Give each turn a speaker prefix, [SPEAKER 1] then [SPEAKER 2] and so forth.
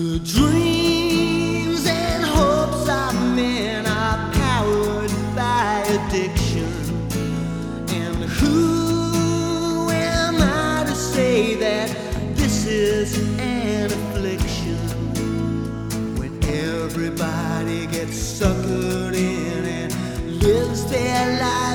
[SPEAKER 1] The dreams and hopes of men are powered by addiction, and who